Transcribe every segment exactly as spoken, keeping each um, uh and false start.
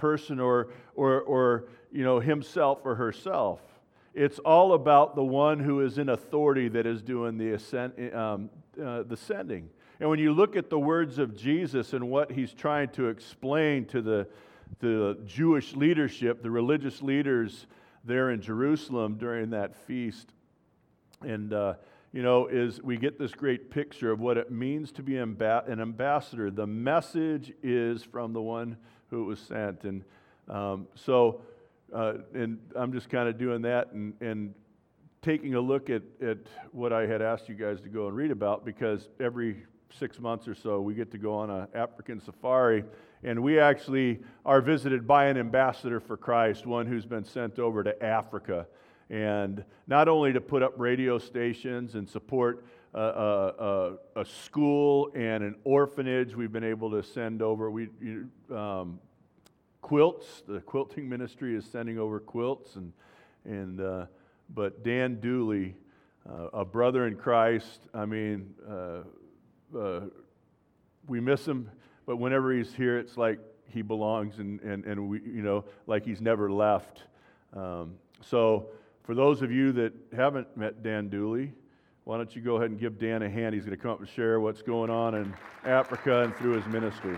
person or, or, or you know, himself or herself. It's all about the one who is in authority that is doing the, ascend, um, uh, the sending. And when you look at the words of Jesus and what he's trying to explain to the, the Jewish leadership, the religious leaders there in Jerusalem during that feast, and uh, you know, is we get this great picture of what it means to be amba- an ambassador. The message is from the one who was sent, and um, so, uh, and I'm just kind of doing that and and taking a look at at what I had asked you guys to go and read about, because every six months or so we get to go on an African safari, and we actually are visited by an ambassador for Christ, one who's been sent over to Africa. And not only to put up radio stations and support a, a, a, a school and an orphanage, we've been able to send over we um, quilts. The quilting ministry is sending over quilts, and and uh, but Dan Dooley, uh, a brother in Christ. I mean, uh, uh, we miss him, but whenever he's here, it's like he belongs, and and and we you know like he's never left. Um, so. For those of you that haven't met Dan Dooley, why don't you go ahead and give Dan a hand? He's going to come up and share what's going on in Africa and through his ministry.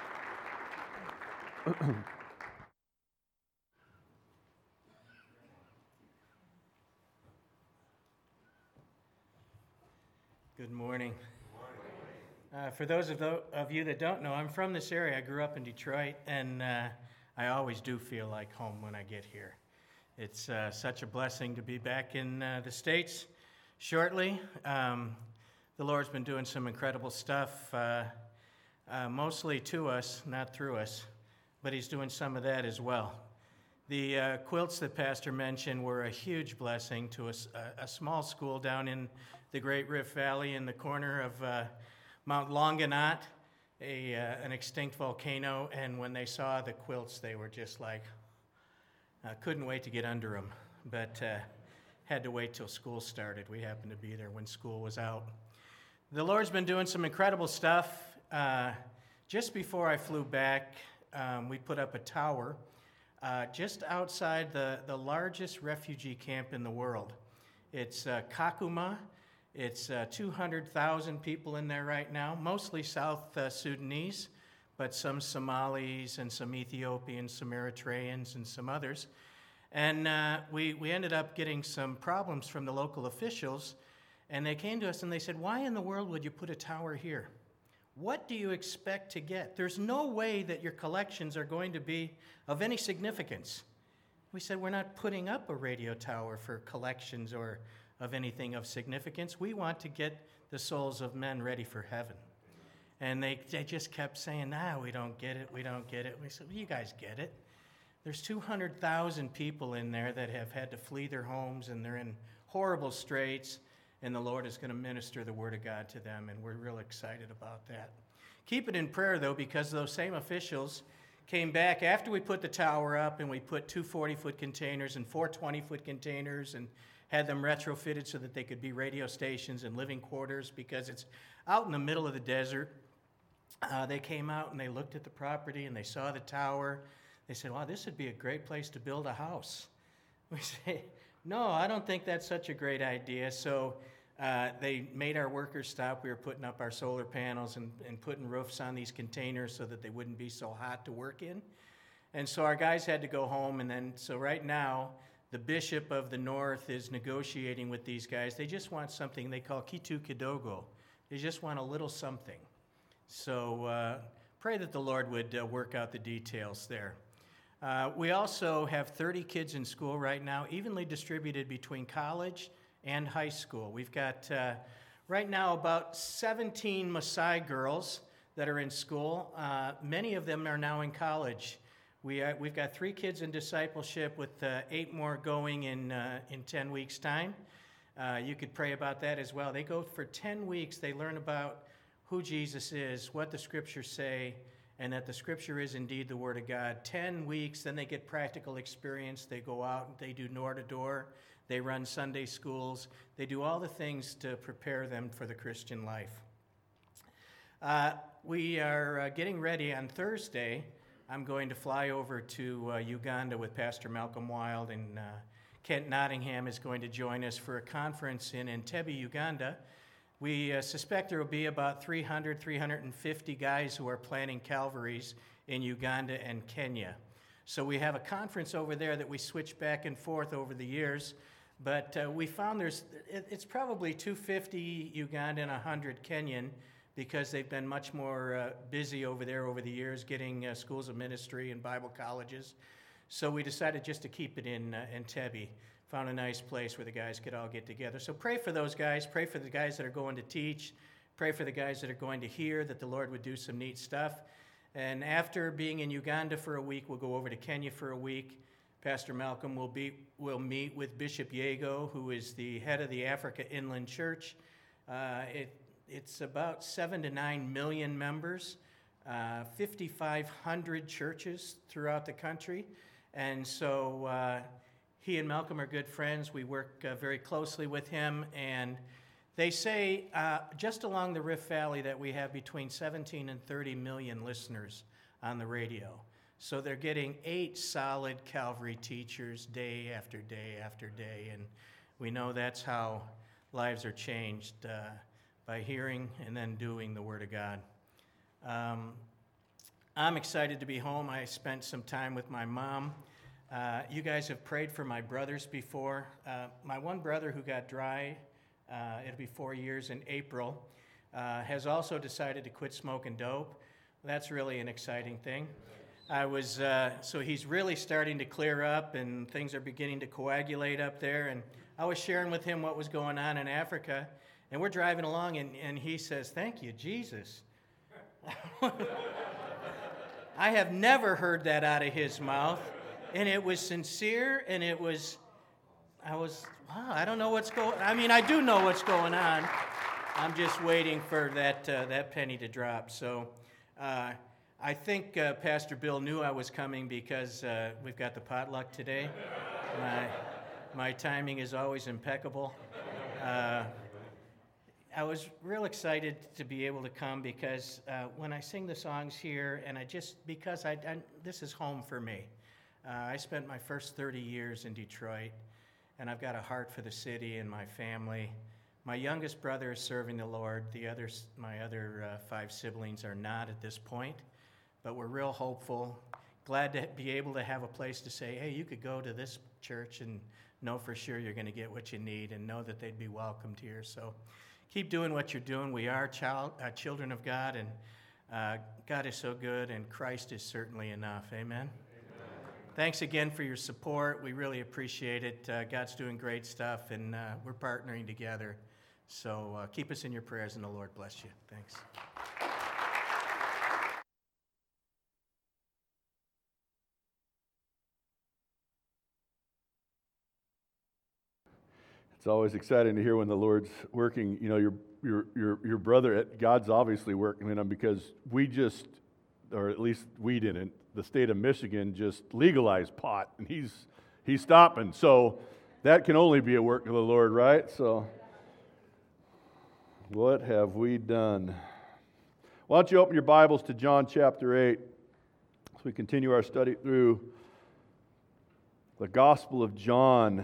Good morning. Uh, for those of, the, of you that don't know, I'm from this area. I grew up in Detroit, and uh, I always do feel like home when I get here. It's uh, such a blessing to be back in uh, the States shortly. Um, the Lord's been doing some incredible stuff, uh, uh, mostly to us, not through us, but he's doing some of that as well. The uh, quilts that Pastor mentioned were a huge blessing to us, a, a small school down in the Great Rift Valley in the corner of uh, Mount Longonot, a, uh, an extinct volcano, and when they saw the quilts, they were just like, Uh, couldn't wait to get under them, but uh, had to wait till school started. We happened to be there when school was out. The Lord's been doing some incredible stuff. Uh, just before I flew back, um, we put up a tower uh, just outside the, the largest refugee camp in the world. It's uh, Kakuma. It's uh, two hundred thousand people in there right now, mostly South uh, Sudanese, but some Somalis and some Ethiopians, some Eritreans, and some others. And uh, we, we ended up getting some problems from the local officials, and they came to us and they said, why in the world would you put a tower here? What do you expect to get? There's no way that your collections are going to be of any significance. We said, we're not putting up a radio tower for collections or of anything of significance. We want to get the souls of men ready for heaven. And they, they just kept saying, nah, we don't get it, we don't get it. We said, well, you guys get it. There's two hundred thousand people in there that have had to flee their homes, and they're in horrible straits, and the Lord is going to minister the Word of God to them, and we're real excited about that. Keep it in prayer, though, because those same officials came back after we put the tower up, and we put two forty-foot containers and four twenty-foot containers and had them retrofitted so that they could be radio stations and living quarters, because it's out in the middle of the desert. Uh, they came out and they looked at the property and they saw the tower. They said, wow, this would be a great place to build a house. We say, no, I don't think that's such a great idea. So uh, they made our workers stop. We were putting up our solar panels and, and putting roofs on these containers so that they wouldn't be so hot to work in. And so our guys had to go home. And then, so right now, the bishop of the north is negotiating with these guys. They just want something they call kitu kidogo. They just want a little something. So uh, pray that the Lord would uh, work out the details there. Uh, we also have thirty kids in school right now, evenly distributed between college and high school. We've got uh, right now about seventeen Maasai girls that are in school. Uh, many of them are now in college. We uh, we've got three kids in discipleship with uh, eight more going in uh, in ten weeks' time. Uh, you could pray about that as well. They go for ten weeks. They learn about who Jesus is, what the Scriptures say, and that the Scripture is indeed the Word of God. Ten weeks, then they get practical experience. They go out, they do door-to-door, they run Sunday schools, they do all the things to prepare them for the Christian life. Uh, we are uh, getting ready on Thursday. I'm going to fly over to uh, Uganda with Pastor Malcolm Wild, and uh, Kent Nottingham is going to join us for a conference in Entebbe, Uganda. We uh, suspect there will be about three hundred, three hundred fifty guys who are planning Calvaries in Uganda and Kenya. So we have a conference over there that we switch back and forth over the years, but uh, we found there's it, it's probably two hundred fifty Ugandan and one hundred Kenyan, because they've been much more uh, busy over there over the years getting uh, schools of ministry and Bible colleges. So we decided just to keep it in uh, Entebbe. Found a nice place where the guys could all get together. So pray for those guys. Pray for the guys that are going to teach. Pray for the guys that are going to hear, that the Lord would do some neat stuff. And after being in Uganda for a week, we'll go over to Kenya for a week. Pastor Malcolm will be will meet with Bishop Yego, who is the head of the Africa Inland Church. Uh, it It's about seven to nine million members, uh, fifty-five hundred churches throughout the country. And so uh, he and Malcolm are good friends. We work uh, very closely with him. And they say uh, just along the Rift Valley that we have between seventeen and thirty million listeners on the radio. So they're getting eight solid Calvary teachers day after day after day. And we know that's how lives are changed. Uh, by hearing and then doing the Word of God. Um, I'm excited to be home. I spent some time with my mom. Uh, you guys have prayed for my brothers before. Uh, my one brother who got dry, uh, it'll be four years in April, uh, has also decided to quit smoking dope. That's really an exciting thing. I was, uh, so he's really starting to clear up, and things are beginning to coagulate up there. And I was sharing with him what was going on in Africa. And we're driving along, and, and he says, "Thank you, Jesus." I have never heard that out of his mouth. And it was sincere, and it was, I was, wow, I don't know what's going on. I mean, I do know what's going on. I'm just waiting for that uh, that penny to drop. So uh, I think uh, Pastor Bill knew I was coming because uh, we've got the potluck today. My, my timing is always impeccable. Uh, I was real excited to be able to come because uh, when I sing the songs here, and I just, because I, I this is home for me. Uh, I spent my first thirty years in Detroit, and I've got a heart for the city and my family. My youngest brother is serving the Lord. The others, my other uh, five siblings are not at this point, but we're real hopeful. Glad to be able to have a place to say, hey, you could go to this church and know for sure you're going to get what you need, and know that they'd be welcomed here. So keep doing what you're doing. We are child, uh, children of God, and uh, God is so good, and Christ is certainly enough. Amen? Amen. Thanks again for your support. We really appreciate it. Uh, God's doing great stuff, and uh, we're partnering together. So uh, keep us in your prayers, and the Lord bless you. Thanks. It's always exciting to hear when the Lord's working. You know, your your your your brother, God's obviously working in him, because we just, or at least we didn't, the state of Michigan just legalized pot, and he's he's stopping. So that can only be a work of the Lord, right? So what have we done? Why don't you open your Bibles to John chapter eight as we continue our study through the Gospel of John.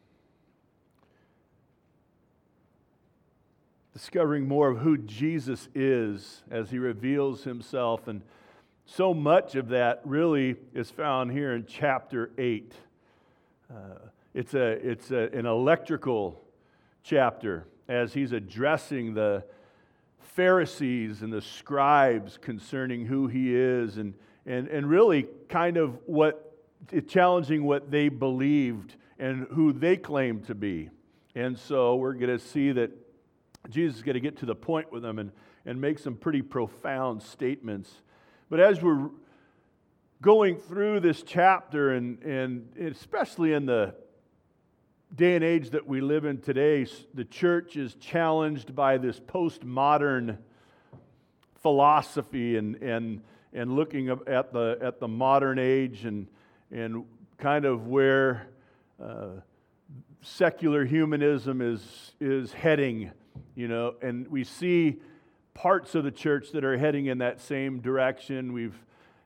Discovering more of who Jesus is as he reveals himself. And so much of that really is found here in chapter eight. Uh, it's a, it's a, an electrical chapter as he's addressing the Pharisees and the scribes concerning who he is, and, and, and really kind of what, challenging what they believed and who they claimed to be. And so we're going to see that Jesus is going to get to the point with them and, and make some pretty profound statements. But as we're going through this chapter, and, and especially in the day and age that we live in today, the church is challenged by this postmodern philosophy and, and, and looking at the, at the modern age and, and kind of where uh, secular humanism is, is heading. You know, and we see parts of the church that are heading in that same direction. We've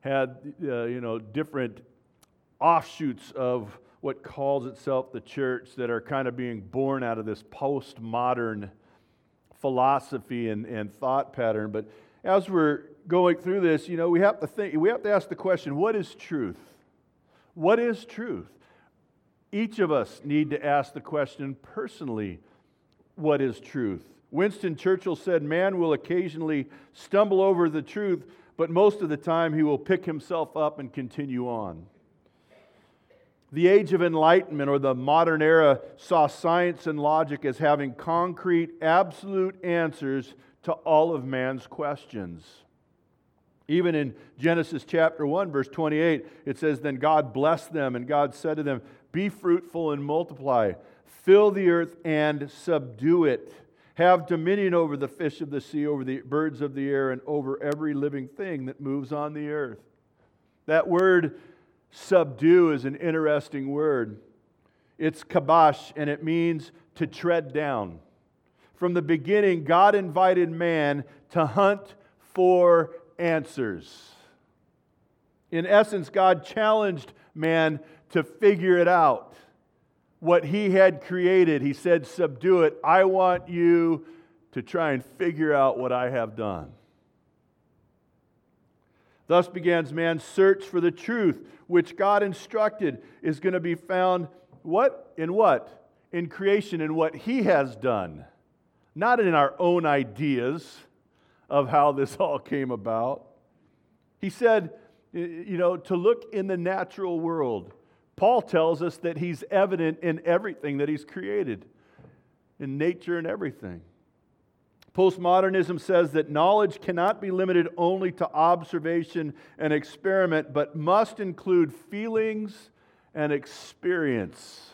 had uh, you know different offshoots of what calls itself the church that are kind of being born out of this postmodern philosophy and, and thought pattern. But as we're going through this, you know, we have to think, we have to ask the question, what is truth? What is truth? Each of us need to ask the question personally, what is truth? Winston Churchill said, man will occasionally stumble over the truth, but most of the time he will pick himself up and continue on. The Age of Enlightenment, or the modern era, saw science and logic as having concrete, absolute answers to all of man's questions. Even in Genesis chapter one, verse twenty-eight, it says, then God blessed them, and God said to them, be fruitful and multiply, fill the earth and subdue it. Have dominion over the fish of the sea, over the birds of the air, and over every living thing that moves on the earth. That word subdue is an interesting word. It's kabash, and it means to tread down. From the beginning, God invited man to hunt for answers. In essence, God challenged man to figure it out. What He had created, He said, subdue it. I want you to try and figure out what I have done. Thus begins man's search for the truth, which God instructed is going to be found, what? In what? In creation, in what He has done. Not in our own ideas of how this all came about. He said, you know, to look in the natural world. Paul tells us that He's evident in everything that He's created, in nature and everything. Postmodernism says that knowledge cannot be limited only to observation and experiment, but must include feelings and experience.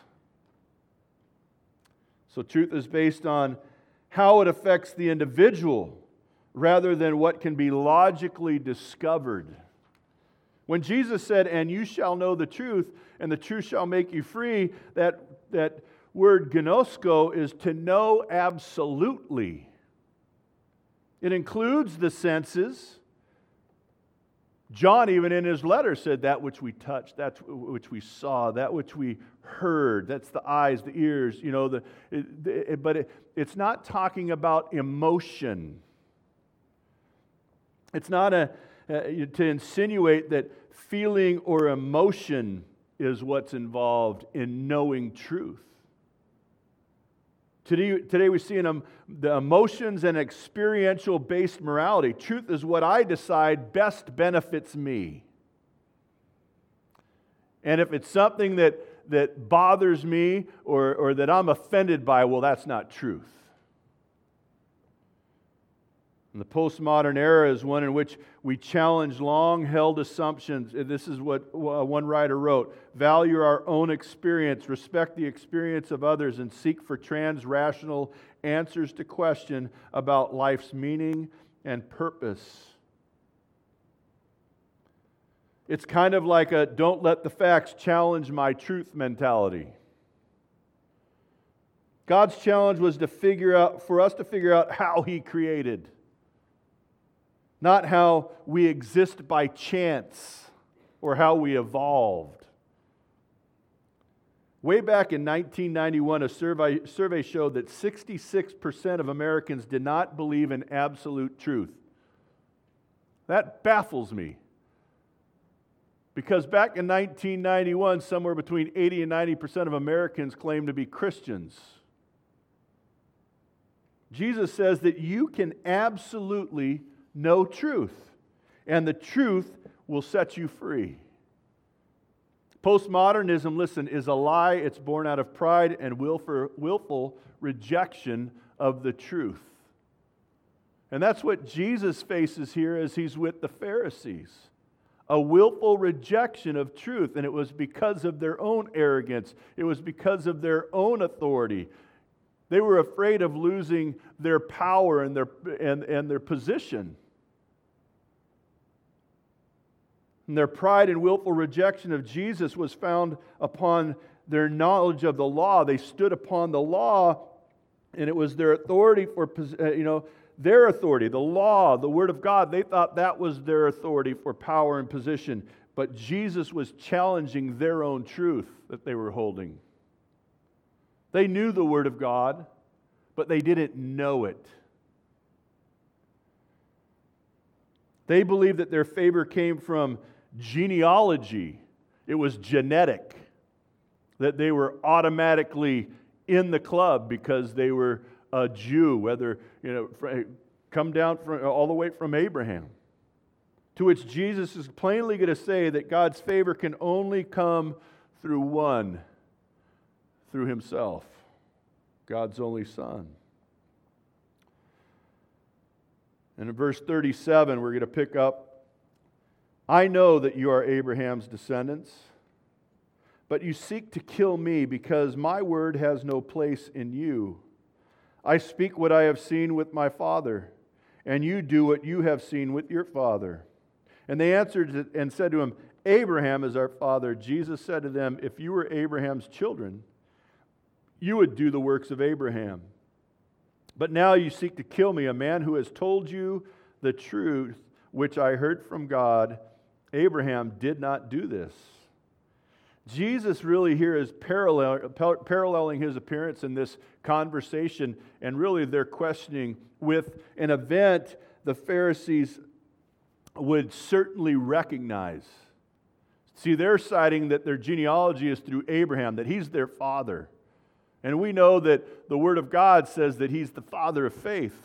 So truth is based on how it affects the individual rather than what can be logically discovered. When Jesus said, and you shall know the truth, and the truth shall make you free, that, that word gnosko is to know absolutely. It includes the senses. John, even in his letter, said that which we touched, that which we saw, that which we heard. That's the eyes, the ears, you know. The, it, it, but it, it's not talking about emotion. It's not a, uh, to insinuate that feeling or emotion is what's involved in knowing truth. Today, today we see in um, the emotions and experiential-based morality. Truth is what I decide best benefits me. And if it's something that, that bothers me or, or that I'm offended by, well, that's not truth. And the postmodern era is one in which we challenge long-held assumptions. This is what one writer wrote. Value our own experience, respect the experience of others, and seek for trans-rational answers to question about life's meaning and purpose. It's kind of like a don't let the facts challenge my truth mentality. God's challenge was to figure out, for us to figure out how He created. Not how we exist by chance or how we evolved. Way back in nineteen ninety-one, a survey, survey showed that sixty-six percent of Americans did not believe in absolute truth. That baffles me. Because back in nineteen ninety-one, somewhere between eighty and ninety percent of Americans claimed to be Christians. Jesus says that you can absolutely know truth, and the truth will set you free. Postmodernism, listen, is a lie. It's born out of pride and willful, willful rejection of the truth. And that's what Jesus faces here as He's with the Pharisees. A willful rejection of truth, and it was because of their own arrogance. It was because of their own authority. They were afraid of losing their power and their, and, and their position. And their pride and willful rejection of Jesus was found upon their knowledge of the law. They stood upon the law, and it was their authority for, you know, their authority, the law, the Word of God. They thought that was their authority for power and position. But Jesus was challenging their own truth that they were holding. They knew the Word of God, but they didn't know it. They believed that their favor came from genealogy. It was genetic. That they were automatically in the club because they were a Jew, whether, you know, come down from, all the way from Abraham. To which Jesus is plainly going to say that God's favor can only come through one, through Himself, God's only Son. And in verse thirty-seven, we're going to pick up, I know that you are Abraham's descendants, but you seek to kill me because my word has no place in you. I speak what I have seen with my father, and you do what you have seen with your father. And they answered and said to him, Abraham is our father. Jesus said to them, if you were Abraham's children, you would do the works of Abraham. But now you seek to kill me, a man who has told you the truth, which I heard from God. Abraham did not do this. Jesus really here is parallel, paralleling his appearance in this conversation, and really their questioning with an event the Pharisees would certainly recognize. See, they're citing that their genealogy is through Abraham, that he's their father. And we know that the Word of God says that He's the father of faith.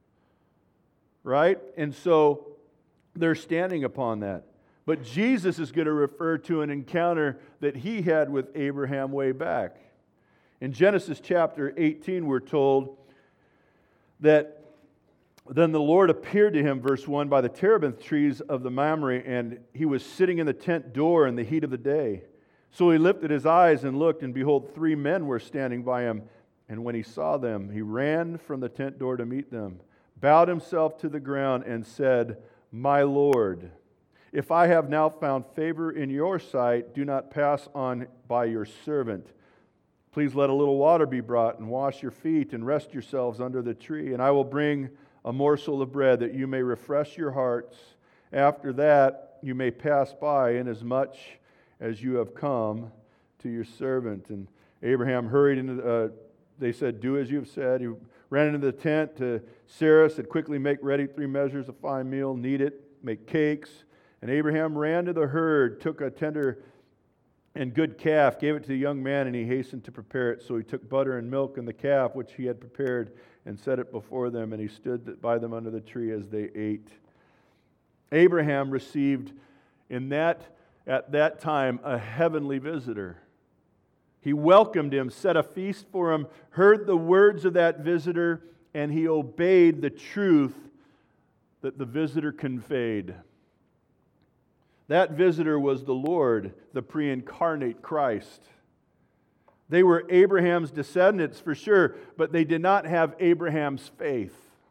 Right? And so they're standing upon that. But Jesus is going to refer to an encounter that He had with Abraham way back. In Genesis chapter eighteen, we're told that then the Lord appeared to him, verse one, by the terebinth trees of the Mamre, and he was sitting in the tent door in the heat of the day. So he lifted his eyes and looked, and behold, three men were standing by him. And when he saw them, he ran from the tent door to meet them, bowed himself to the ground, and said, My Lord, if I have now found favor in your sight, do not pass on by your servant. Please let a little water be brought, and wash your feet, and rest yourselves under the tree. And I will bring a morsel of bread, that you may refresh your hearts. After that, you may pass by, inasmuch as you have come to your servant. And Abraham hurried into the, uh, they said, do as you have said. He ran into the tent to Sarah, said, quickly make ready three measures of fine meal, knead it, make cakes. And Abraham ran to the herd, took a tender and good calf, gave it to the young man, and he hastened to prepare it. So he took butter and milk and the calf, which he had prepared, and set it before them, and he stood by them under the tree as they ate. Abraham received in that at that time a heavenly visitor. He welcomed him, set a feast for him, heard the words of that visitor, and he obeyed the truth that the visitor conveyed. That visitor was the Lord, the pre-incarnate Christ. They were Abraham's descendants for sure, but they did not have Abraham's faith.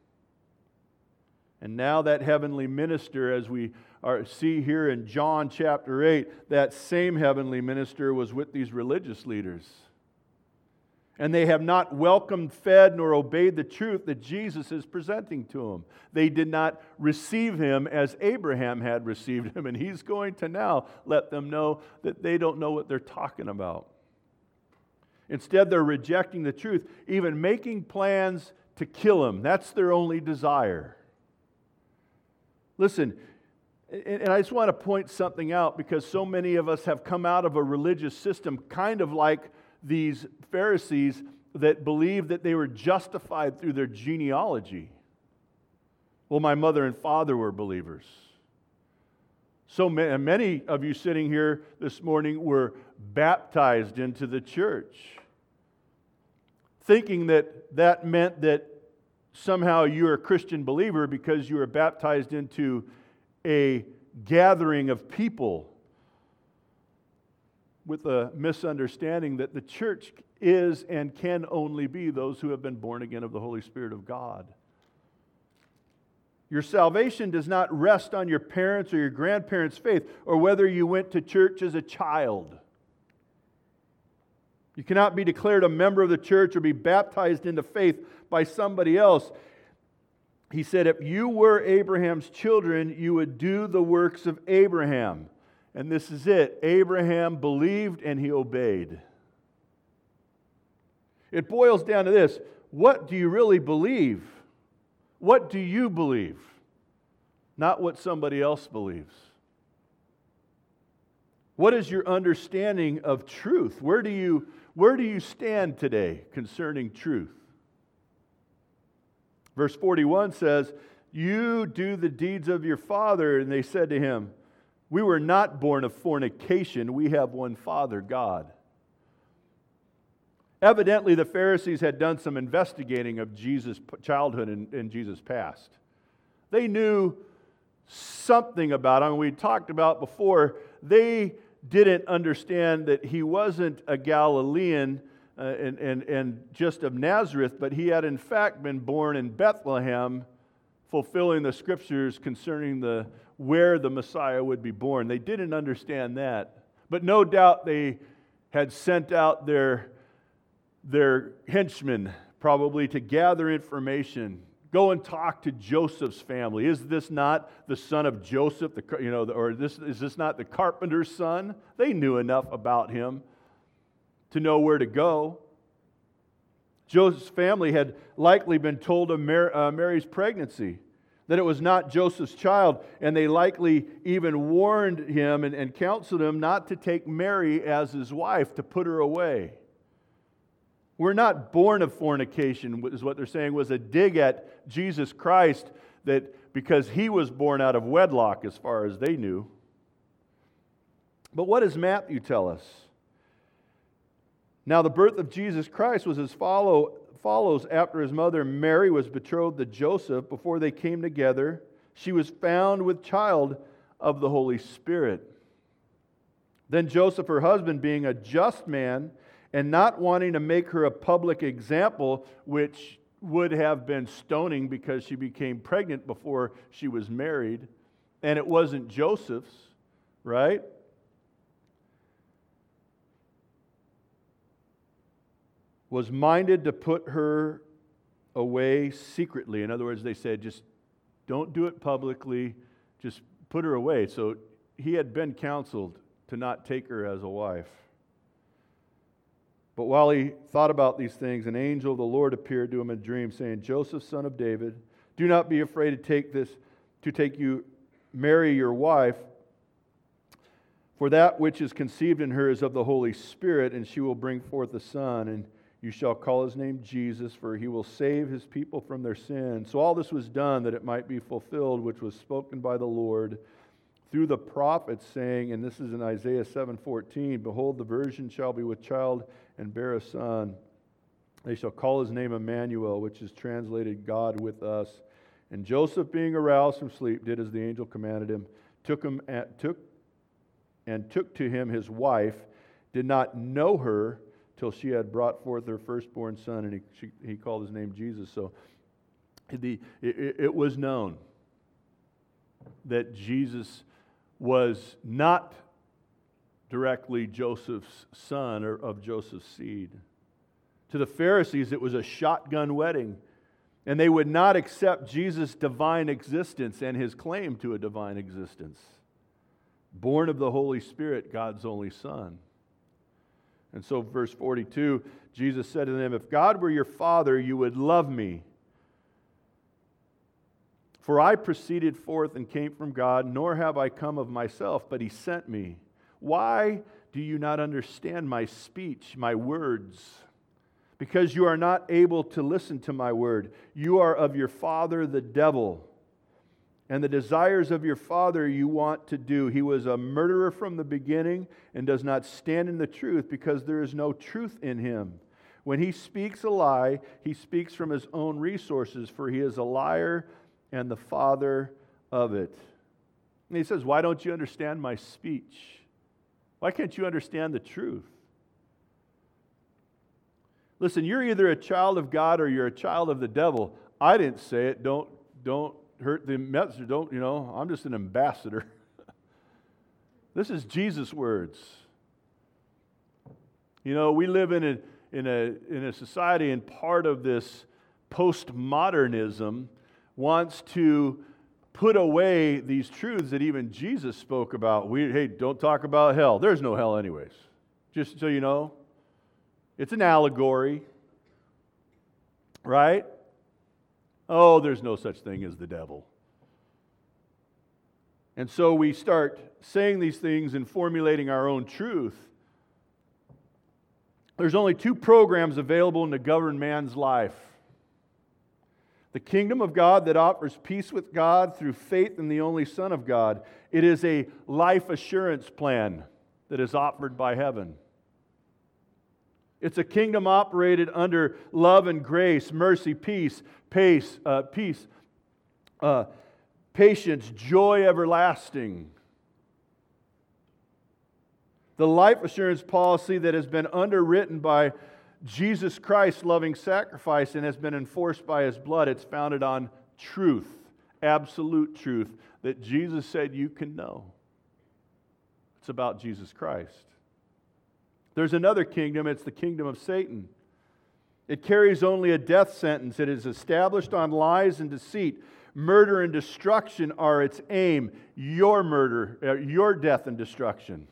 And now that heavenly minister, as we are, see here in John chapter eight, that same heavenly minister was with these religious leaders. And they have not welcomed, fed, nor obeyed the truth that Jesus is presenting to them. They did not receive Him as Abraham had received Him. And He's going to now let them know that they don't know what they're talking about. Instead, they're rejecting the truth, even making plans to kill Him. That's their only desire. Listen, and I just want to point something out, because so many of us have come out of a religious system kind of like these Pharisees that believed that they were justified through their genealogy. Well, my mother and father were believers. So many, many of you sitting here this morning were baptized into the church, thinking that that meant that somehow you're a Christian believer because you were baptized into a gathering of people, with a misunderstanding that the church is and can only be those who have been born again of the Holy Spirit of God. Your salvation does not rest on your parents' or your grandparents' faith, or whether you went to church as a child. You cannot be declared a member of the church or be baptized into faith by somebody else. he said, if you were Abraham's children, you would do the works of Abraham. And this is it. Abraham believed and he obeyed. It boils down to this. What do you really believe? What do you believe? Not what somebody else believes. What is your understanding of truth? Where do you, where do you stand today concerning truth? Verse forty-one says, you do the deeds of your father. And they said to him, we were not born of fornication. We have one Father, God. Evidently, the Pharisees had done some investigating of Jesus' childhood and, and Jesus' past. They knew something about him. We talked about before, they didn't understand that he wasn't a Galilean uh, and, and, and just of Nazareth, but he had in fact been born in Bethlehem, fulfilling the scriptures concerning the where the Messiah would be born. They didn't understand that. But no doubt they had sent out their, their henchmen probably to gather information. Go and talk to Joseph's family. Is this not the son of Joseph? The, you know, or this, is this not the carpenter's son? They knew enough about him to know where to go. Joseph's family had likely been told of Mary, uh, Mary's pregnancy, that it was not Joseph's child, and they likely even warned him and, and counseled him not to take Mary as his wife, to put her away. We're not born of fornication, is what they're saying, was a dig at Jesus Christ, that because he was born out of wedlock as far as they knew. But what does Matthew tell us? Now the birth of Jesus Christ was as follow, follows after his mother Mary was betrothed to Joseph. Before they came together, she was found with child of the Holy Spirit. Then Joseph, her husband, being a just man, and not wanting to make her a public example, which would have been stoning because she became pregnant before she was married, and it wasn't Joseph's, right? Was minded to put her away secretly. In other words, they said, just don't do it publicly, just put her away. So he had been counseled to not take her as a wife. But while he thought about these things, an angel of the Lord appeared to him in a dream, saying, Joseph, son of David, do not be afraid to take this, to take you, Mary, your wife, for that which is conceived in her is of the Holy Spirit, and she will bring forth a son, and you shall call his name Jesus, for he will save his people from their sins. So all this was done that it might be fulfilled, which was spoken by the Lord through the prophets, saying, and this is in Isaiah seven fourteen, behold, the virgin shall be with child and bear a son. They shall call his name Emmanuel, which is translated God with us. And Joseph, being aroused from sleep, did as the angel commanded him, took him at, took and took to him his wife, did not know her till she had brought forth her firstborn son, and he, she, he called his name Jesus. So the, it, it was known that Jesus was not directly Joseph's son or of Joseph's seed. To the Pharisees, it was a shotgun wedding, and they would not accept Jesus' divine existence and his claim to a divine existence. Born of the Holy Spirit, God's only Son. And so, verse forty-two, Jesus said to them, if God were your Father, you would love me. For I proceeded forth and came from God, nor have I come of myself, but he sent me. Why do you not understand my speech, my words? Because you are not able to listen to my word. You are of your father the devil, and the desires of your father you want to do. He was a murderer from the beginning and does not stand in the truth, because there is no truth in him. When he speaks a lie, he speaks from his own resources, for he is a liar and the father of it. And he says, why don't you understand my speech? Why can't you understand the truth? Listen, you're either a child of God or you're a child of the devil. I didn't say it. Don't, don't hurt the messenger. Don't, you know, I'm just an ambassador. This is Jesus' words. You know, we live in a, in a, in a society, and part of this postmodernism wants to put away these truths that even Jesus spoke about. We, hey, don't talk about hell. There's no hell anyways. Just so you know. It's an allegory. Right? Oh, there's no such thing as the devil. And so we start saying these things and formulating our own truth. There's only two programs available to govern man's life. The kingdom of God that offers peace with God through faith in the only Son of God. It is a life assurance plan that is offered by heaven. It's a kingdom operated under love and grace, mercy, peace, pace, uh, peace, uh, patience, joy everlasting. The life assurance policy that has been underwritten by Jesus Christ's loving sacrifice and has been enforced by His blood, it's founded on truth, absolute truth, that Jesus said you can know. It's about Jesus Christ. There's another kingdom, it's the kingdom of Satan. It carries only a death sentence. It is established on lies and deceit. Murder and destruction are its aim. Your murder, uh, your death and destruction.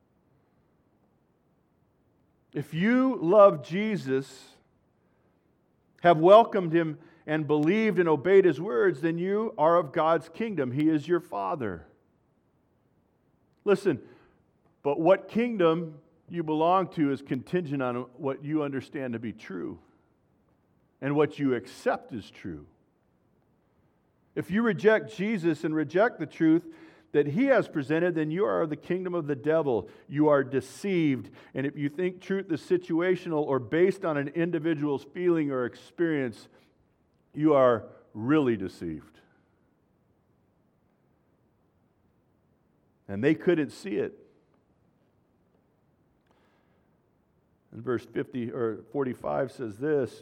If you love Jesus, have welcomed Him and believed and obeyed His words, then you are of God's kingdom. He is your Father. Listen, but what kingdom you belong to is contingent on what you understand to be true and what you accept as true. If you reject Jesus and reject the truth that He has presented, then you are of the kingdom of the devil. You are deceived. And if you think truth is situational or based on an individual's feeling or experience, you are really deceived. And they couldn't see it. And verse fifty or forty-five says this,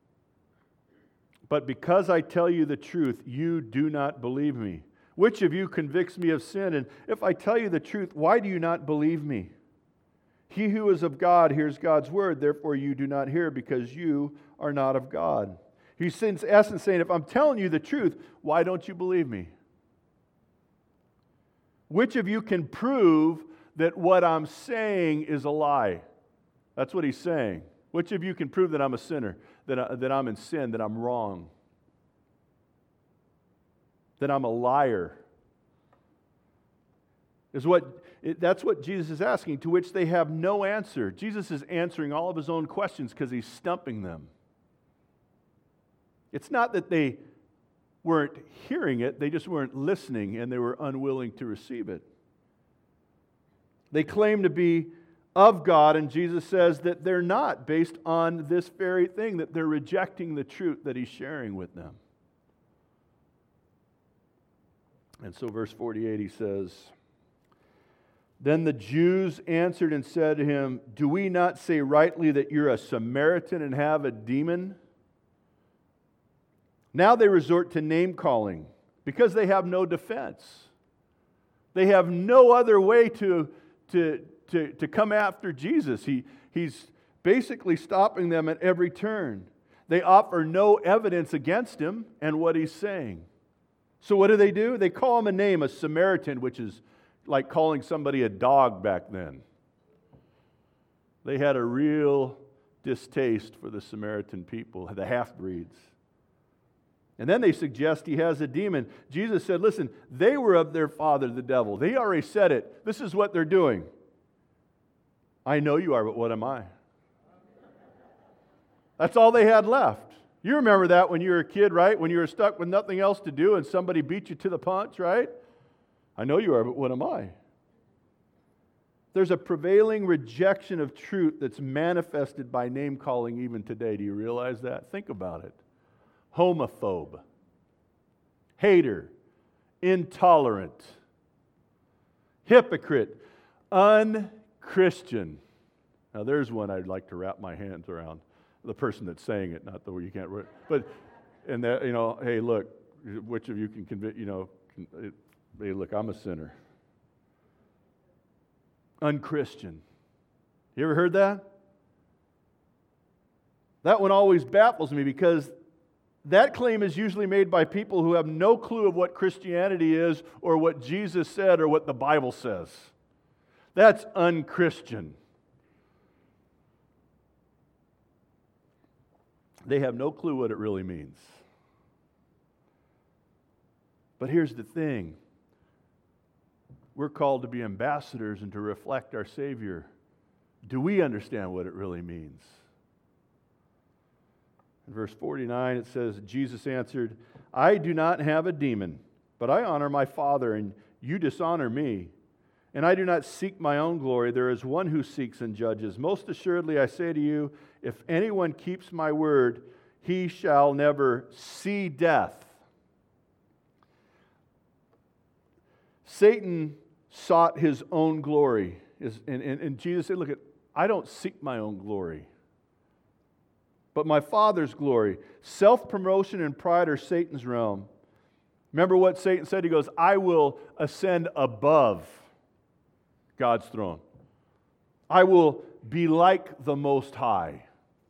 "But because I tell you the truth, you do not believe me. Which of you convicts me of sin? And if I tell you the truth, why do you not believe me? He who is of God hears God's word, therefore you do not hear because you are not of God." He's in essence saying, if I'm telling you the truth, why don't you believe me? Which of you can prove that what I'm saying is a lie? That's what he's saying. Which of you can prove that I'm a sinner, that, I, that I'm in sin, that I'm wrong, that I'm a liar? Is what it, that's what Jesus is asking, to which they have no answer. Jesus is answering all of His own questions because He's stumping them. It's not that they weren't hearing it, they just weren't listening and they were unwilling to receive it. They claim to be of God, and Jesus says that they're not, based on this very thing, that they're rejecting the truth that He's sharing with them. And so verse forty-eight, he says, "Then the Jews answered and said to Him, 'Do we not say rightly that you're a Samaritan and have a demon?' Now they resort to name-calling because they have no defense. They have no other way to, to, to, to come after Jesus. He, he's basically stopping them at every turn. They offer no evidence against Him and what He's saying. So what do they do? They call Him a name, a Samaritan, which is like calling somebody a dog back then. They had a real distaste for the Samaritan people, the half-breeds. And then they suggest He has a demon. Jesus said, listen, they were of their father, the devil. They already said it. This is what they're doing. I know you are, but what am I? That's all they had left. You remember that when you were a kid, right? When you were stuck with nothing else to do and somebody beat you to the punch, right? I know you are, but what am I? There's a prevailing rejection of truth that's manifested by name-calling even today. Do you realize that? Think about it. Homophobe, hater, intolerant, hypocrite, unchristian. Now there's one I'd like to wrap my hands around. The person that's saying it, not the way you can't. But and that, you know, hey, look, which of you can convict? You know, can, hey, look, I'm a sinner. Unchristian. You ever heard that? That one always baffles me because That claim is usually made by people who have no clue of what Christianity is or what Jesus said or what the Bible says. That's unchristian. They have no clue what it really means. But here's the thing. We're called to be ambassadors and to reflect our Savior. Do we understand what it really means? In verse forty-nine, it says, Jesus answered, I do not have a demon, but I honor my Father, and you dishonor me. And I do not seek my own glory. There is one who seeks and judges. Most assuredly, I say to you, if anyone keeps my word, he shall never see death. Satan sought his own glory. And, and, and Jesus said, look, I don't seek my own glory, but my Father's glory. Self-promotion and pride are Satan's realm. Remember what Satan said? He goes, I will ascend above God's throne. I will be like the Most High.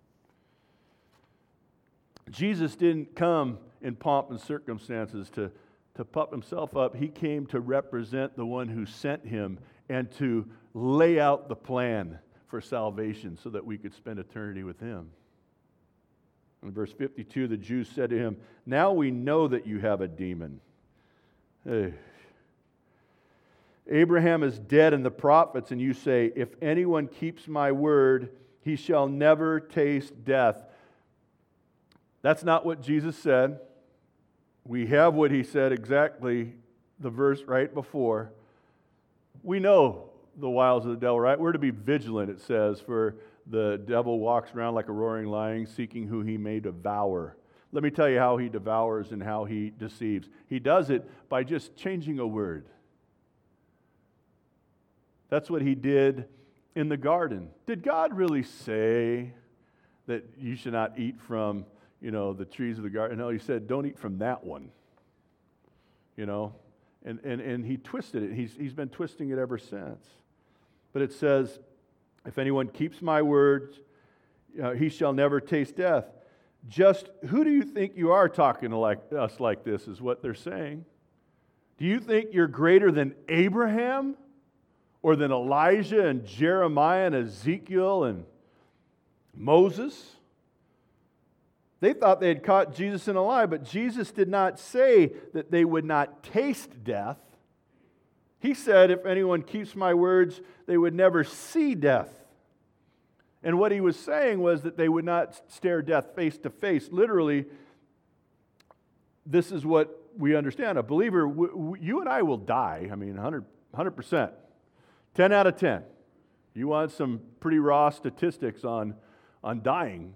Jesus didn't come in pomp and circumstances to, to puff himself up. He came to represent the one who sent him and to lay out the plan for salvation so that we could spend eternity with him. In verse fifty-two, the Jews said to him, now we know that you have a demon. Hey. Abraham is dead and the prophets, and you say, if anyone keeps my word, he shall never taste death. That's not what Jesus said. We have what he said exactly, the verse right before. We know the wiles of the devil, right? We're to be vigilant, it says, for the devil walks around like a roaring lion, seeking who he may devour. Let me tell you how he devours and how he deceives. He does it by just changing a word. That's what he did in the garden. Did God really say that you should not eat from, you know, the trees of the garden? No, he said, don't eat from that one. You know, and, and, and he twisted it. He's, he's been twisting it ever since. But it says, if anyone keeps my words, uh, he shall never taste death. Just who do you think you are talking to like us like this is what they're saying. Do you think you're greater than Abraham or than Elijah and Jeremiah and Ezekiel and Moses? They thought they had caught Jesus in a lie, but Jesus did not say that they would not taste death. He said, if anyone keeps my words, they would never see death. And what he was saying was that they would not stare death face to face. Literally, this is what we understand. A believer, w- w- you and I will die. I mean, one hundred, one hundred percent. ten out of ten. You want some pretty raw statistics on, on dying.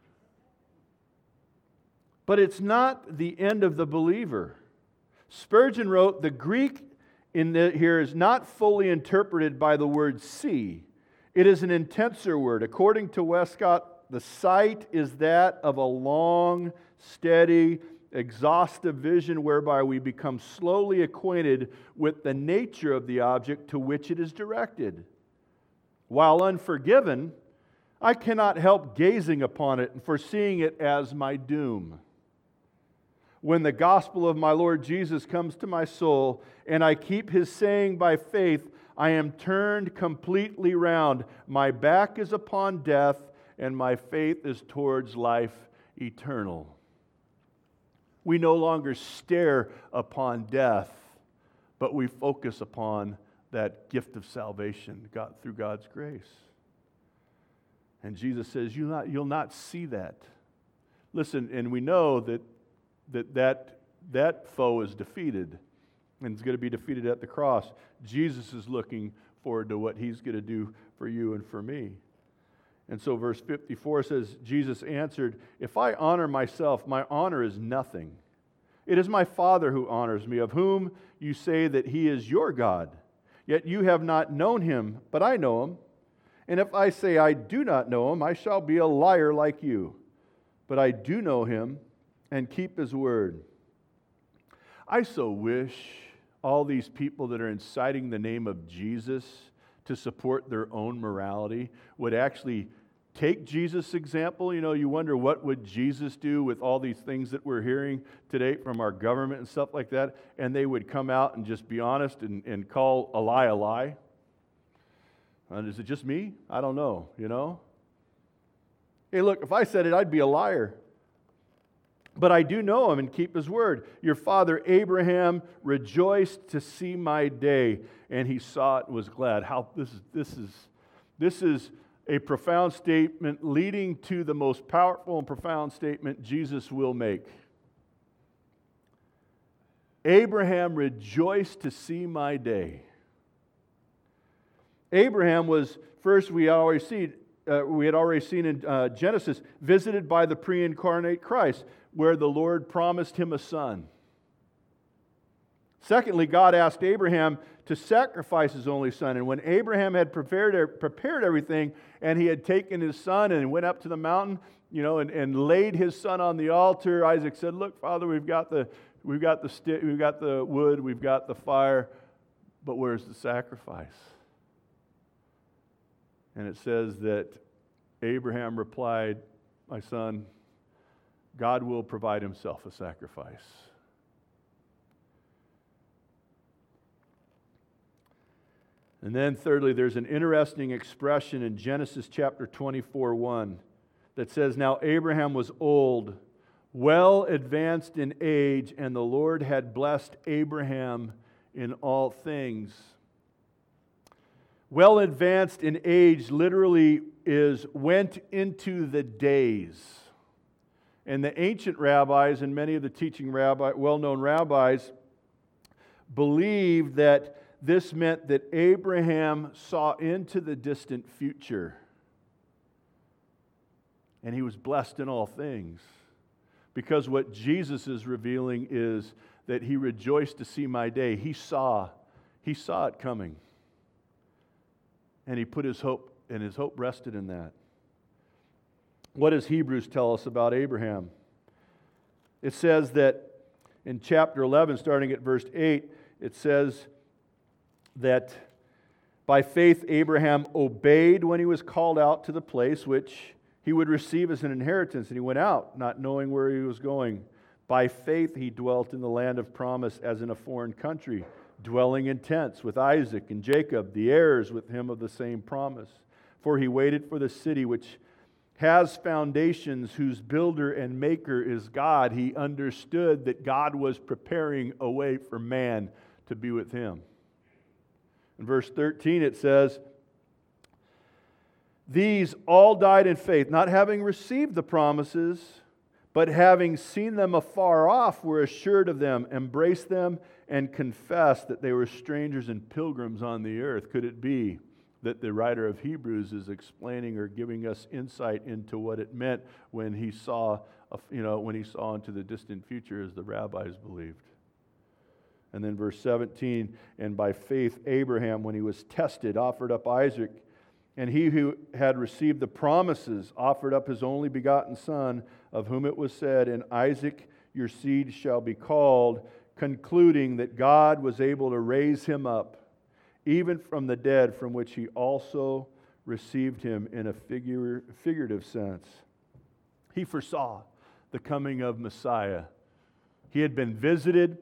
But it's not the end of the believer. Spurgeon wrote, the Greek in the, here is not fully interpreted by the word see. It is an intenser word. According to Westcott, the sight is that of a long, steady, exhaustive vision whereby we become slowly acquainted with the nature of the object to which it is directed. While unforgiven, I cannot help gazing upon it and foreseeing it as my doom. When the gospel of my Lord Jesus comes to my soul, and I keep his saying by faith, I am turned completely round. My back is upon death, and my faith is towards life eternal. We no longer stare upon death, but we focus upon that gift of salvation got through God's grace. And Jesus says, you'll not, you'll not see that. Listen, and we know that that, that that foe is defeated and is going to be defeated at the cross. Jesus is looking forward to what he's going to do for you and for me. And so verse fifty-four says, Jesus answered, if I honor myself, my honor is nothing. It is my Father who honors me, of whom you say that he is your God. Yet you have not known him, but I know him. And if I say I do not know him, I shall be a liar like you. But I do know him and keep his word. I so wish all these people that are inciting the name of Jesus to support their own morality would actually take Jesus' example. You know, you wonder what would Jesus do with all these things that we're hearing today from our government and stuff like that, and they would come out and just be honest and, and call a lie a lie. And is it just me? I don't know, you know. Hey, look, if I said it, I'd be a liar. But I do know him and keep his word. Your father Abraham rejoiced to see my day, and he saw it and was glad. How this is this is this is a profound statement leading to the most powerful and profound statement Jesus will make. Abraham rejoiced to see my day. Abraham was, first we already see, uh, we had already seen in uh, Genesis, visited by the pre-incarnate Christ, where the Lord promised him a son. Secondly, God asked Abraham to sacrifice his only son. And when Abraham had prepared, prepared everything, and he had taken his son and went up to the mountain, you know, and, and laid his son on the altar, Isaac said, "Look, Father, we've got the we've got the sti- we've got the wood, we've got the fire, but where's the sacrifice?" And it says that Abraham replied, "My son, God will provide himself a sacrifice." And then thirdly, there's an interesting expression in Genesis chapter twenty-four, one that says, "Now Abraham was old, well advanced in age, and the Lord had blessed Abraham in all things." Well advanced in age literally is went into the days. And the ancient rabbis and many of the teaching rabbi, well-known rabbis believed that this meant that Abraham saw into the distant future. And he was blessed in all things. Because what Jesus is revealing is that he rejoiced to see my day. He saw, he saw it coming. And he put his hope, and his hope rested in that. What does Hebrews tell us about Abraham? It says that in chapter eleven, starting at verse eight, it says that by faith Abraham obeyed when he was called out to the place which he would receive as an inheritance, and he went out, not knowing where he was going. By faith he dwelt in the land of promise as in a foreign country, dwelling in tents with Isaac and Jacob, the heirs with him of the same promise. For he waited for the city which has foundations, whose builder and maker is God. He understood that God was preparing a way for man to be with him. In verse thirteen it says, "These all died in faith, not having received the promises, but having seen them afar off, were assured of them, embraced them, and confessed that they were strangers and pilgrims on the earth." Could it be that the writer of Hebrews is explaining or giving us insight into what it meant when he saw, you know, when he saw into the distant future, as the rabbis believed? And then verse seventeen, "And by faith Abraham, when he was tested, offered up Isaac. And he who had received the promises offered up his only begotten son, of whom it was said, 'In Isaac your seed shall be called,' concluding that God was able to raise him up, even from the dead, from which he also received him in a figure, figurative sense." He foresaw the coming of Messiah. He had been visited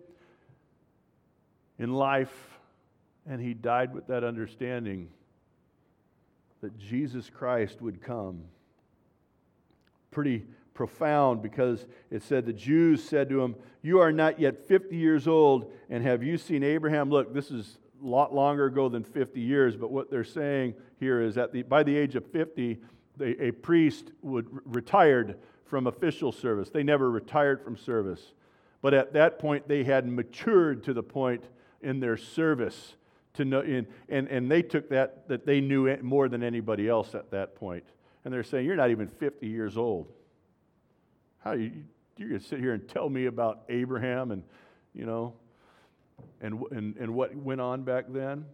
in life, and he died with that understanding that Jesus Christ would come. Pretty profound, because it said the Jews said to him, "You are not yet fifty years old, and have you seen Abraham?" Look, this is a lot longer ago than fifty years, but what they're saying here is that the, by the age of fifty, the, a priest would retired from official service. They never retired from service. But at that point, they had matured to the point in their service to know, and, and, and they took that, that they knew it more than anybody else at that point. And they're saying, "You're not even fifty years old. How you, you're going to sit here and tell me about Abraham and, you know, and, and, and what went on back then?"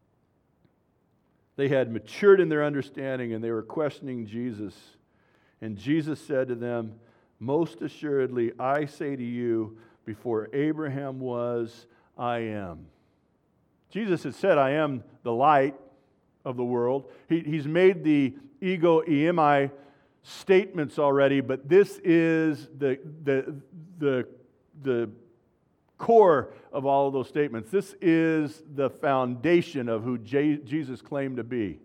They had matured in their understanding, and they were questioning Jesus. And Jesus said to them, "Most assuredly, I say to you, before Abraham was, I am." Jesus had said, "I am the light. of the world. He, he's made the ego eimi statements already, but this is the, the, the, the core of all of those statements. This is the foundation of who J- Jesus claimed to be.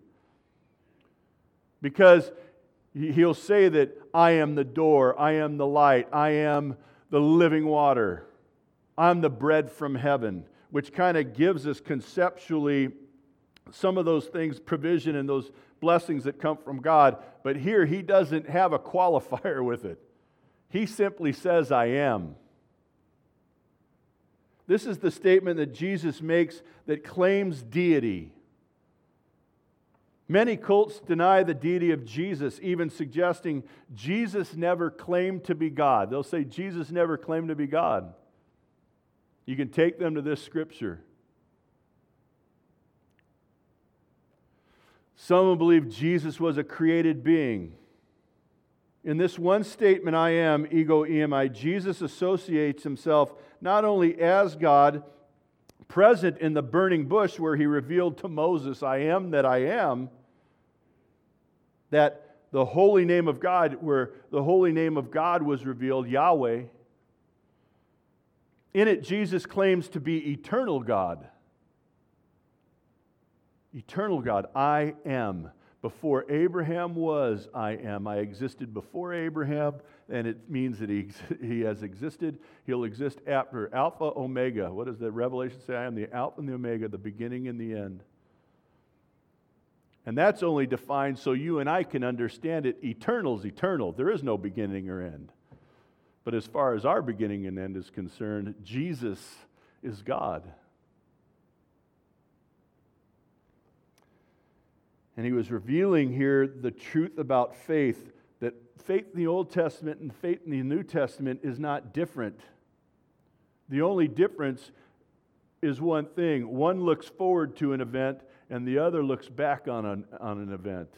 Because he'll say that I am the door, I am the light, I am the living water, I'm the bread from heaven, which kind of gives us conceptually some of those things, provision and those blessings that come from God. But here he doesn't have a qualifier with it. He simply says, I am. This is the statement that Jesus makes that claims deity. Many cults deny the deity of Jesus, even suggesting Jesus never claimed to be God. They'll say Jesus never claimed to be God. You can take them to this scripture. Some will believe Jesus was a created being. In this one statement, I am, ego eimi, Jesus associates himself not only as God, present in the burning bush where he revealed to Moses, I am that I am, that the holy name of God, where the holy name of God was revealed, Yahweh. In it, Jesus claims to be eternal God. Eternal God, I am. Before Abraham was, I am. I existed before Abraham, and it means that he, he has existed. He'll exist after. Alpha, Omega. What does the Revelation say? I am the Alpha and the Omega, the beginning and the end. And that's only defined so you and I can understand it. Eternal is eternal. There is no beginning or end. But as far as our beginning and end is concerned, Jesus is God. And he was revealing here the truth about faith, that faith in the Old Testament and faith in the New Testament is not different. The only difference is one thing. One looks forward to an event, and the other looks back on an, on an event.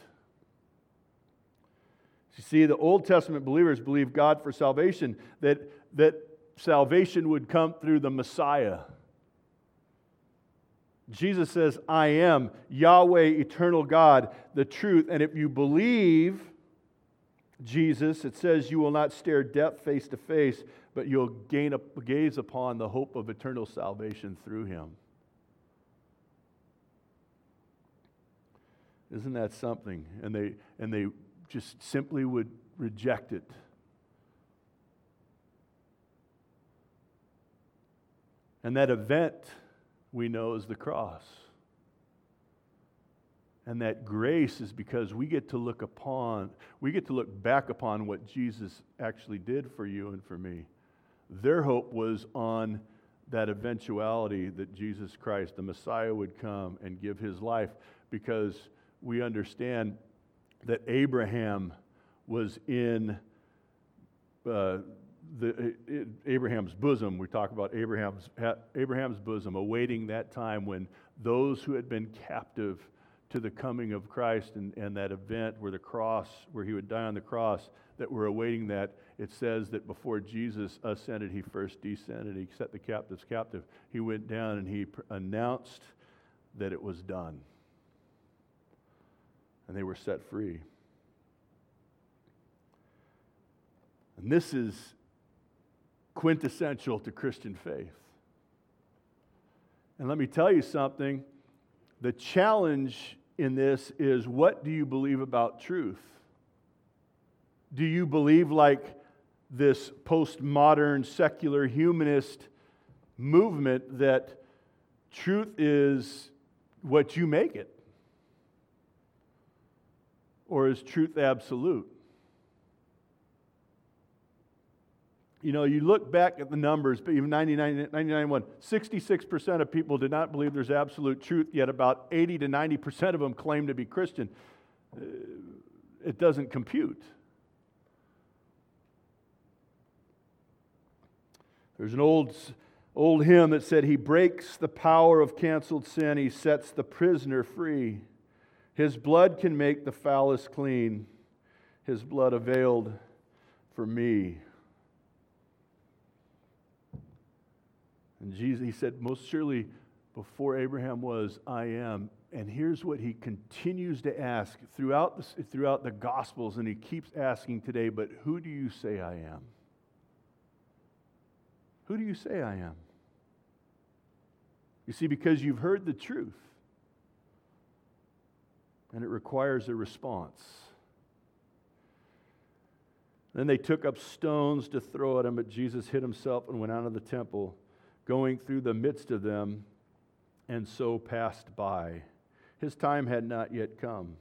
You see, the Old Testament believers believed God for salvation, that, that salvation would come through the Messiah. Jesus says, I am Yahweh, eternal God, the truth. And if you believe Jesus, it says you will not stare death face to face, but you'll gain a, gaze upon the hope of eternal salvation through him. Isn't that something? And they and they just simply would reject it. And that event, we know, is the cross. And that grace is because we get to look upon, we get to look back upon what Jesus actually did for you and for me. Their hope was on that eventuality that Jesus Christ, the Messiah, would come and give his life, because we understand that Abraham was in uh, the it, Abraham's bosom. We talk about Abraham's Abraham's bosom, awaiting that time when those who had been captive to the coming of Christ and, and that event where the cross, where he would die on the cross, that were awaiting that. It says that before Jesus ascended, he first descended. He set the captives captive. He went down and he announced that it was done. And they were set free. And this is quintessential to Christian faith. And let me tell you something. The challenge in this is, what do you believe about truth? Do you believe like this postmodern secular humanist movement that truth is what you make it? Or is truth absolute? You know, you look back at the numbers, but even ninety-nine, ninety-nine one, sixty-six percent of people did not believe there's absolute truth, yet about eighty to ninety percent of them claim to be Christian. Uh, it doesn't compute. There's an old, old hymn that said, he breaks the power of canceled sin, he sets the prisoner free. His blood can make the foulest clean. His blood availed for me. And Jesus, he said, most surely before Abraham was, I am. And here's what he continues to ask throughout the, throughout the Gospels, and he keeps asking today, but who do you say I am? Who do you say I am? You see, because you've heard the truth, and it requires a response. Then they took up stones to throw at him, but Jesus hid himself and went out of the temple, going through the midst of them, and so passed by. His time had not yet come.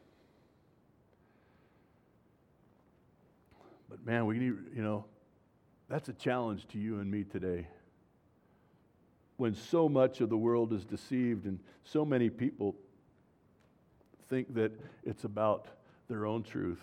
But man, we need, you know, that's a challenge to you and me today. When so much of the world is deceived and so many people think that it's about their own truth.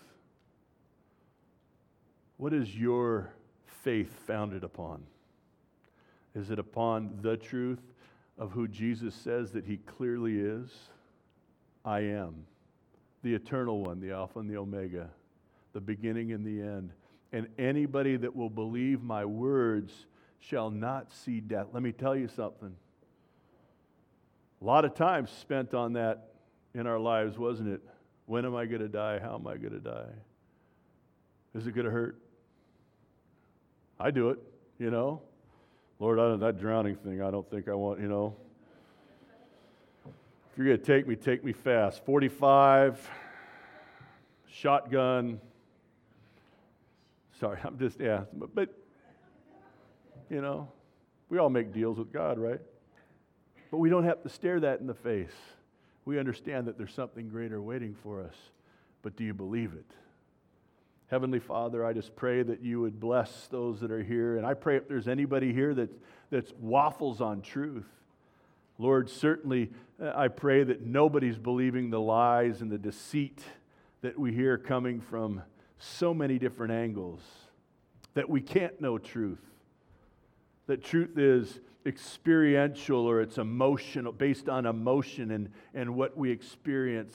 What is your faith founded upon? Is it upon the truth of who Jesus says that he clearly is? I am the eternal one, the Alpha and the Omega, the beginning and the end. And anybody that will believe my words shall not see death. Let me tell you something. A lot of time spent on that in our lives, wasn't it? When am I going to die? How am I going to die? Is it going to hurt? I do it, you know. Lord, I don't, that drowning thing, I don't think I want, you know. If you're going to take me, take me fast. forty-five, shotgun. Sorry, I'm just, yeah. But, but, you know, we all make deals with God, right? But we don't have to stare that in the face. We understand that there's something greater waiting for us. But do you believe it? Heavenly Father, I just pray that you would bless those that are here. And I pray if there's anybody here that that's waffles on truth, Lord, certainly uh, I pray that nobody's believing the lies and the deceit that we hear coming from so many different angles, that we can't know truth, that truth is experiential or it's emotional, based on emotion and, and what we experience.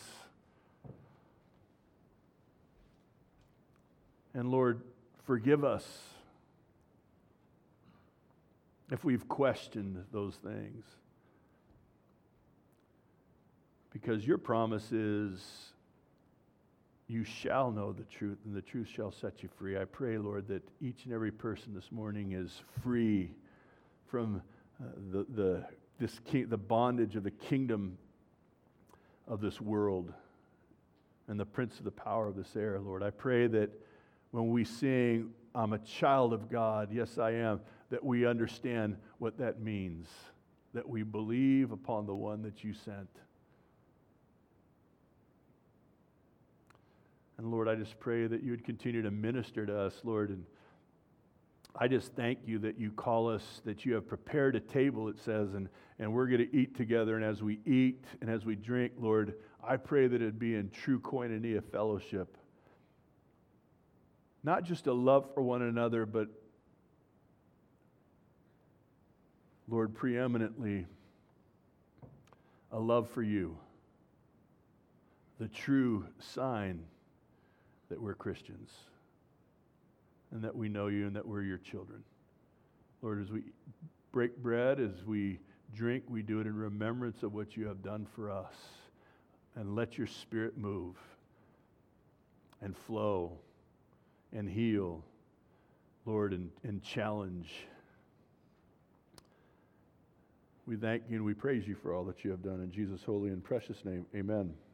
And Lord, forgive us if we've questioned those things. Because your promise is, you shall know the truth, and the truth shall set you free. I pray, Lord, that each and every person this morning is free from uh, the the this king, the bondage of the kingdom of this world and the prince of the power of this air, Lord. I pray that when we sing, I'm a child of God, yes I am, that we understand what that means, that we believe upon the one that you sent. And Lord, I just pray that you would continue to minister to us, Lord. And I just thank you that you call us, that you have prepared a table, it says, and, and we're going to eat together. And as we eat and as we drink, Lord, I pray that it'd be in true koinonia fellowship. Not just a love for one another, but, Lord, preeminently, a love for you. The true sign that we're Christians and that we know you and that we're your children. Lord, as we break bread, as we drink, we do it in remembrance of what you have done for us. And let your Spirit move and flow and heal, Lord, and, and challenge. We thank you and we praise you for all that you have done. In Jesus' holy and precious name, amen.